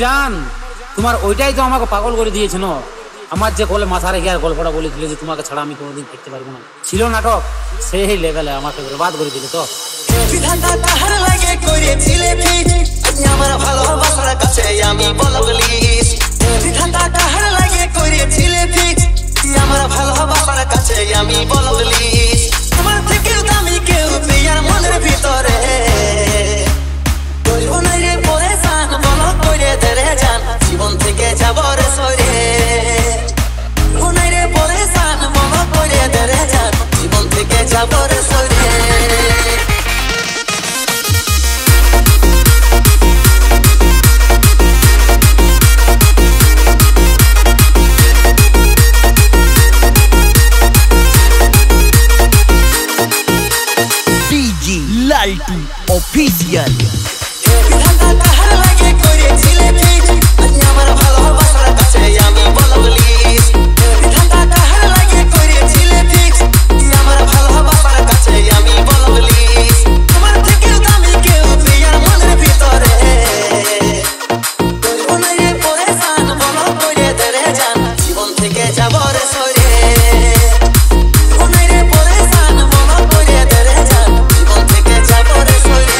জান, তোমার ওইটাই তো আমাকে পাগল করে দিয়েছে না। আমার যে কোলে মাথা রেখে আর গল্পটা বলেছিল যে তোমাকে ছাড়া আমি কোনোদিন দেখতে পারবো না, ছিল নাটক সেই লেভেলে আমাকে বরবাদ করে দিলে। তো আমার ভালোবাসার কাছে আমি বলবলিস, আমার ভালোবাসার কাছে আমি বলবলিস, আমার থেকে দামি কেউ তুই আর মনের ভিতরে জীবন থেকে যাব রে সরে, রে পরে সান মন করে ধরে যান, জীবন থেকে যাব রে সরে। DJ Laltu official. আমার ভালোবাসার কাছে আমি বলবলিস, আমার ভালোবাসার কাছে আমি বলবলিস, আমার থেকে দামি কেউ তুই আর মনের ভিতরে পরে সান মন করে ধরে যান, জীবন থেকে যাব রে সরে, পরে সান মন করে ধরে যান, জীবন থেকে যাব রে সরে।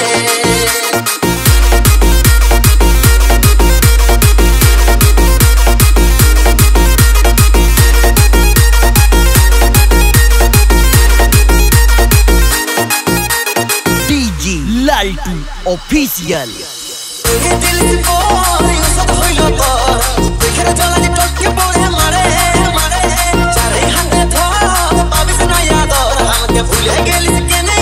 DJ Laltu official. ভুলে গেলিস কেনে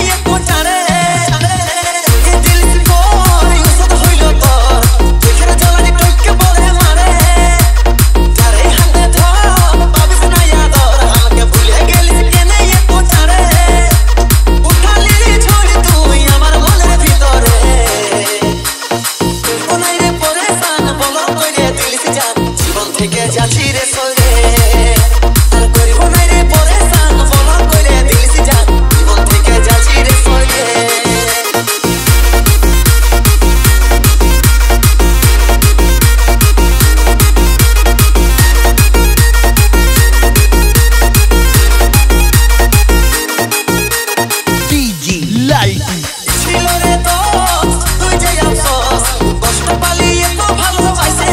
থেকে যাচ্ছি রে সরে, আর করিব না রে পরে সান বল করে দিলিস জান, জীবন থেকে যাচ্ছি রে সরে। ডিজি লালটু ছিল রে তো তুই যে আফসোস, কষ্ট পালিয়ে তো ভালোবাসে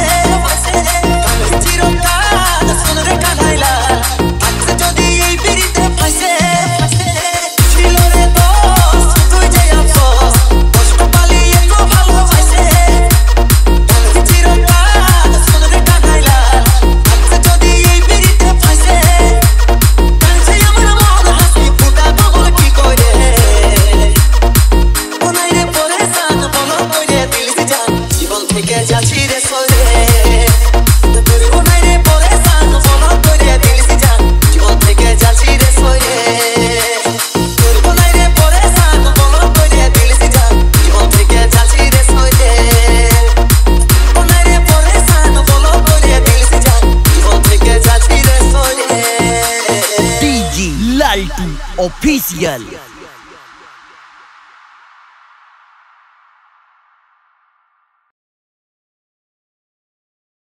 চিরকাল শোন রে কানাইলা, আজকে যদি এই পিরিতে ফাঁসে ছিল রে তো তুই যে আফসোস, কষ্ট পালিয়ে তো ভালোবাসে চিরকাল শোন রে কানাইলা, আজকে যদি এই পিরিতে ফাঁসে কাছে আমার মন হাসি ফুটা বল কি করে, রে পরে সান বল করে দিলিস জান, জীবন থেকে যাচ্ছি রে সরে, রে পরে সান বল করে দিলিস জান, জীবন থেকে যাচ্ছি রে সরে, রে পরে সান বল করে দিলিস জান, জীবন থেকে যাচ্ছি রে সরে, রে পরে সান বল করে দিলিস জান, জীবন থেকে যাচ্ছি রে সরে। DJ Laltu official.